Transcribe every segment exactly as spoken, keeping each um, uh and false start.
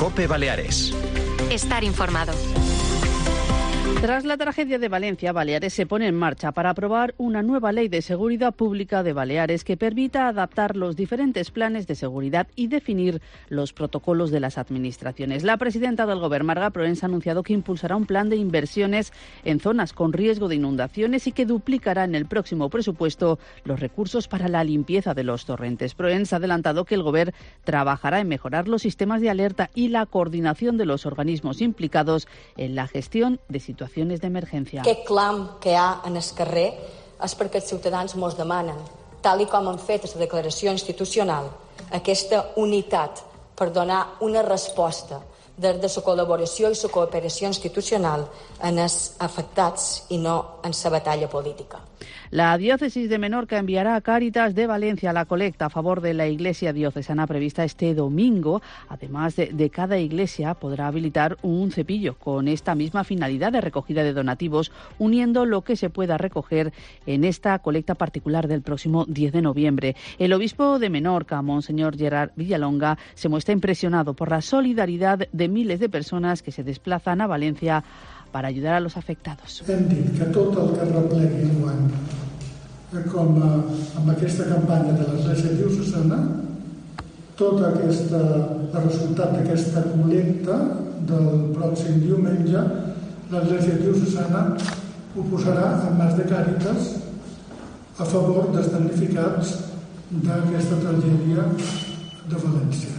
COPE Baleares. Estar informado. Tras la tragedia de Valencia, Baleares se pone en marcha para aprobar una nueva ley de seguridad pública de Baleares que permita adaptar los diferentes planes de seguridad y definir los protocolos de las administraciones. La presidenta del Govern, Marga Proens, ha anunciado que impulsará un plan de inversiones en zonas con riesgo de inundaciones y que duplicará en el próximo presupuesto los recursos para la limpieza de los torrentes. Proens ha adelantado que el Govern trabajará en mejorar los sistemas de alerta y la coordinación de los organismos implicados en la gestión de situaciones d'emergència. Aquest clam que hi ha en el carrer és perquè els ciutadans mos demanen, tal i com han fet la declaració institucional, aquesta unitat per donar una resposta des de la col·laboració i la cooperació institucional en els afectats i no en la batalla política. La diócesis de Menorca enviará a Cáritas de Valencia la colecta a favor de la iglesia diocesana prevista este domingo. Además de, de cada iglesia podrá habilitar un cepillo con esta misma finalidad de recogida de donativos, uniendo lo que se pueda recoger en esta colecta particular del próximo diez de noviembre. El obispo de Menorca, Monseñor Gerard Villalonga, se muestra impresionado por la solidaridad de miles de personas que se desplazan a Valencia para ayudar a los afectados. Hem dit que tot el que replegui enguany, com a, amb aquesta campanya de l'Església Diocesana, tot aquesta, el resultat d'aquesta col·lecta del pròxim diumenge, l'Església Diocesana ho posarà en mans de Càritas a favor dels damnificats d'aquesta tragèdia de València.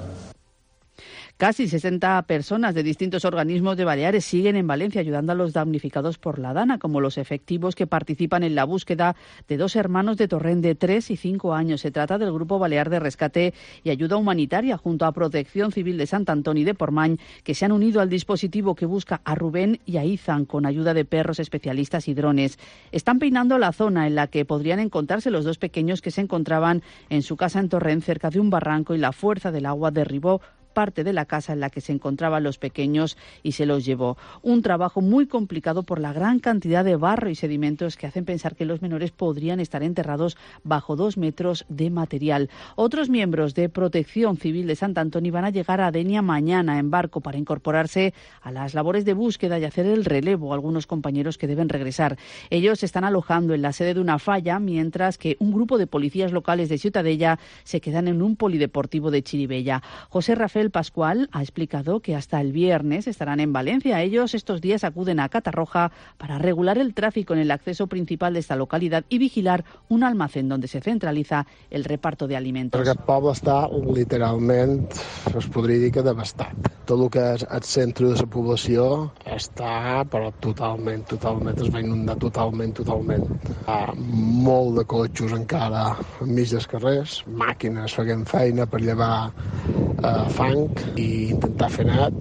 Casi sesenta personas de distintos organismos de Baleares siguen en Valencia ayudando a los damnificados por la Dana, como los efectivos que participan en la búsqueda de dos hermanos de Torrent de tres y cinco años. Se trata del Grupo Balear de Rescate y Ayuda Humanitaria junto a Protección Civil de Sant Antoni de Portmany, que se han unido al dispositivo que busca a Rubén y a Izan con ayuda de perros especialistas y drones. Están peinando la zona en la que podrían encontrarse los dos pequeños que se encontraban en su casa en Torrent cerca de un barranco y la fuerza del agua derribó parte de la casa en la que se encontraban los pequeños y se los llevó. Un trabajo muy complicado por la gran cantidad de barro y sedimentos que hacen pensar que los menores podrían estar enterrados bajo dos metros de material. Otros miembros de Protección Civil de Sant Antoni van a llegar a Denia mañana en barco para incorporarse a las labores de búsqueda y hacer el relevo a algunos compañeros que deben regresar. Ellos se están alojando en la sede de una falla, mientras que un grupo de policías locales de Ciutadella se quedan en un polideportivo de Chirivella. José Rafael Pascual ha explicado que hasta el viernes estarán en Valencia. Ellos estos días acuden a Catarroja para regular el tráfico en el acceso principal de esta localidad y vigilar un almacén donde se centraliza el reparto de alimentos. Aquest poble està literalment, es podria dir que devastat. Tot el que és el centre de la població està però totalment, totalment, es va inundar totalment, totalment. Hi ha molt de cotxes encara enmig dels carrers, màquines fent feina per llevar eh, fang i intentar fer net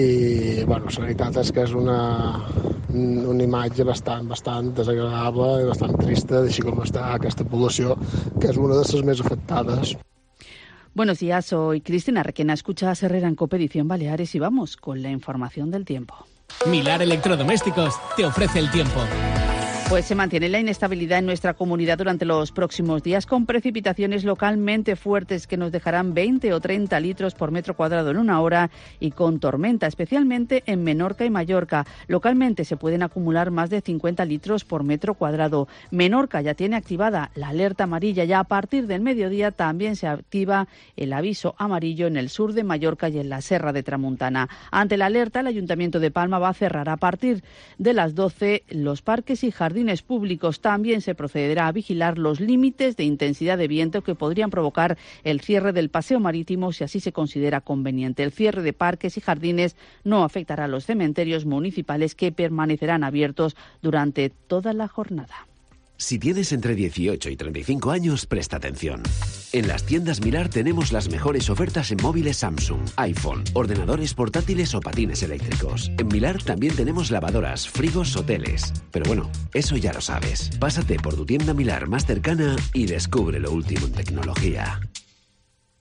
i bueno, la veritat és que és una, una imatge bastant, bastant desagradable i bastant trista d'així com està aquesta població, que és una de les més afectades. Buenos días, soy Cristina Requena, escucha a Herrera en COPE Edición Baleares y vamos con la información del tiempo. Milar Electrodomésticos te ofrece el tiempo. Pues se mantiene la inestabilidad en nuestra comunidad durante los próximos días, con precipitaciones localmente fuertes que nos dejarán veinte o treinta litros por metro cuadrado en una hora y con tormenta, especialmente en Menorca y Mallorca. Localmente se pueden acumular más de cincuenta litros por metro cuadrado. Menorca ya tiene activada la alerta amarilla y a partir del mediodía también se activa el aviso amarillo en el sur de Mallorca y en la Serra de Tramuntana. Ante la alerta, el Ayuntamiento de Palma va a cerrar a partir de las doce los parques y jardines públicos. También se procederá a vigilar los límites de intensidad de viento que podrían provocar el cierre del paseo marítimo si así se considera conveniente. El cierre de parques y jardines no afectará a los cementerios municipales, que permanecerán abiertos durante toda la jornada. Si tienes entre dieciocho y treinta y cinco años, presta atención. En las tiendas Milar tenemos las mejores ofertas en móviles Samsung, iPhone, ordenadores portátiles o patines eléctricos. En Milar también tenemos lavadoras, frigos o teles. Pero bueno, eso ya lo sabes. Pásate por tu tienda Milar más cercana y descubre lo último en tecnología.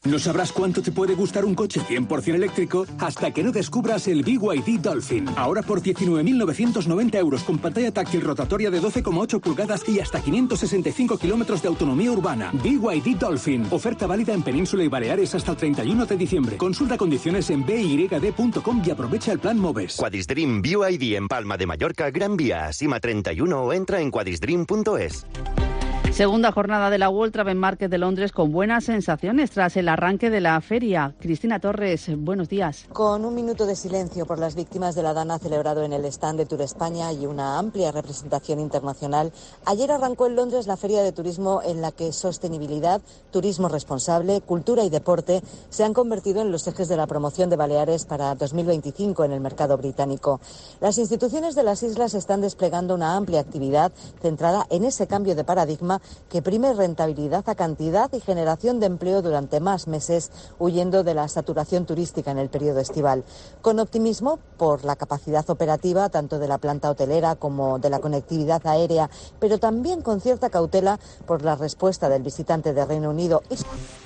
No sabrás cuánto te puede gustar un coche cien por ciento eléctrico hasta que no descubras el B Y D Dolphin. Ahora por diecinueve mil novecientos noventa euros con pantalla táctil rotatoria de doce coma ocho pulgadas y hasta quinientos sesenta y cinco kilómetros de autonomía urbana. B Y D Dolphin. Oferta válida en Península y Baleares hasta el treinta y uno de diciembre. Consulta condiciones en b y d punto com y aprovecha el plan Moves. Quadisdream B Y D en Palma de Mallorca, Gran Vía, Sima treinta y uno o entra en quadisdream punto es. Segunda jornada de la World Travel Market de Londres con buenas sensaciones tras el arranque de la feria. Cristina Torres, buenos días. Con un minuto de silencio por las víctimas de la Dana celebrado en el stand de Tour España y una amplia representación internacional, ayer arrancó en Londres la feria de turismo en la que sostenibilidad, turismo responsable, cultura y deporte se han convertido en los ejes de la promoción de Baleares para dos mil veinticinco en el mercado británico. Las instituciones de las islas están desplegando una amplia actividad centrada en ese cambio de paradigma que prime rentabilidad a cantidad y generación de empleo durante más meses, huyendo de la saturación turística en el periodo estival. Con optimismo por la capacidad operativa tanto de la planta hotelera como de la conectividad aérea, pero también con cierta cautela por la respuesta del visitante de Reino Unido.